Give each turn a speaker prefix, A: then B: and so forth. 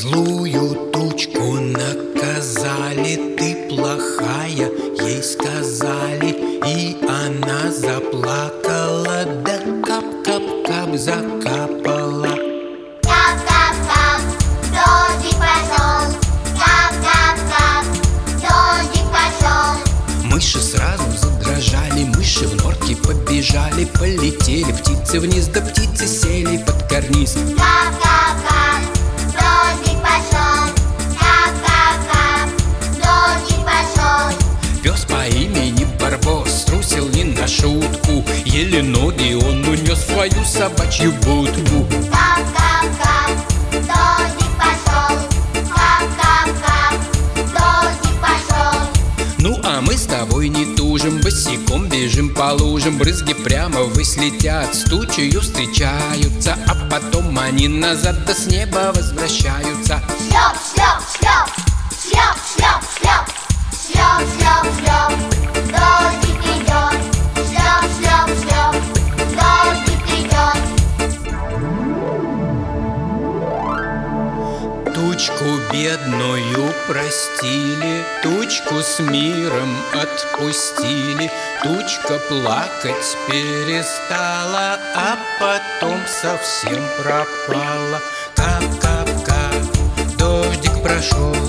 A: Злую тучку наказали, ты плохая, ей сказали, и она заплакала, да кап-кап-кап закапала.
B: Кап-кап-кап, дождик пошел, кап-кап-кап, дождик пошел.
A: Мыши сразу задрожали, мыши в норке побежали, полетели птицы вниз, да птицы сели под карниз.
B: Кап-кап-кап, дождик пошел, кап-кап-кап, дождик пошел.
A: Пес по имени Барбос струсил не на шутку, еле ноги он унес в свою собачью будку.
B: Кап-кап-кап, дождик пошел, кап-кап-кап, дождик пошел.
A: Ну а мы с тобой не тужим, босиком бежим по лужам, брызги прямо ввысь летят, с тучею встречаются, а потом они назад да с неба возвращаются.
B: Шлеп, шлеп, шлеп, шлеп, шлеп, шлеп, шлеп, шлеп, шлеп, дождик идет, шлеп, шлеп, шлеп, дождик идет.
A: Тучку бедную простили, тучку с миром отпустили, тучка плакать перестала, а потом совсем пропала. Кап-кап-кап, дождик прошел,